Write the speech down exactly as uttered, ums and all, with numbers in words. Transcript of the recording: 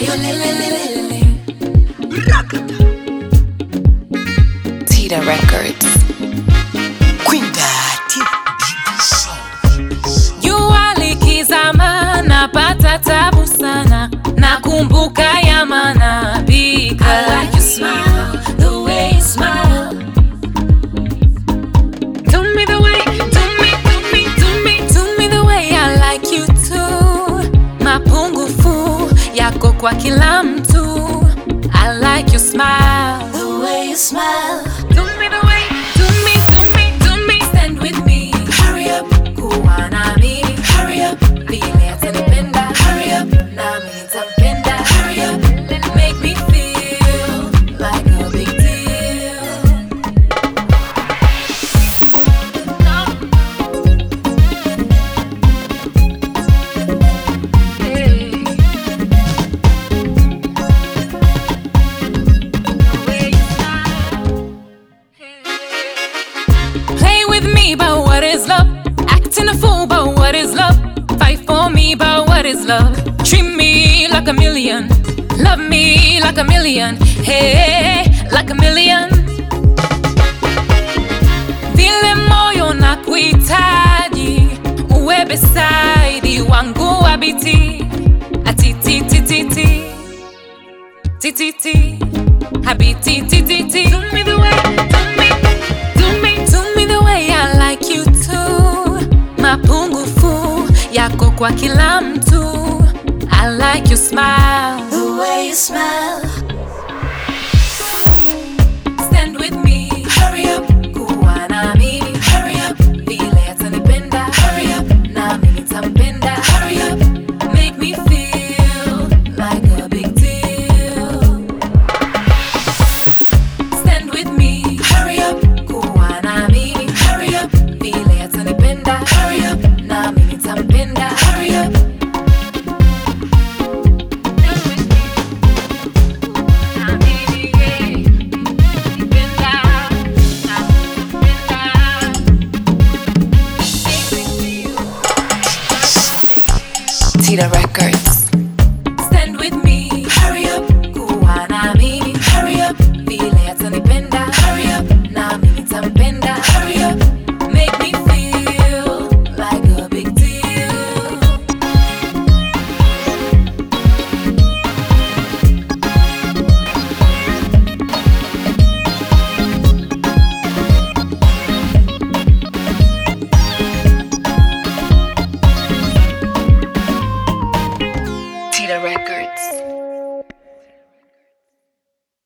Ayo lele lele lele. Tita Records. Jua likizama napata tabu sana, nakumbuka ya manabii. I like your smile, the way you smile. Do me the way, do me, do me, do me, do me the way I like you too. Mapungufu yako kwa kila mtu. I like your smile, the way you smile. Do me the way, do me, do me, do me. Stand with me, hurry up. Kuwa na mimi, hurry up. Vile atanipenda, hurry up. Na mimi nitampenda, hurry up. Make me feel like a big deal. Hey. Play with me, but what is love? Acting a fool, but what is love? Fight for me, but what is love? Treat me like a million, love me like a million, hey, like a million. Vile moyo na kuhitaji, uwe beside wangu wabiti. Atiti ti ti ti ti ti ti habiti ti ti ti. Do me the way, do me, do me, do me the way I like you too. Mapungufu yako kwa kila mtu. I like your smile, the way you smile. Stand with me, hurry up. Kuwa na mimi, hurry up. Vile atanipenda, hurry up. Na mimi nitampenda, hurry up. Make me feel like a big deal. Stand with me, hurry up. Kuwa na mimi, hurry up. Vile atanipenda, hurry up. Na mimi nitampenda, hurry up. Tita Records.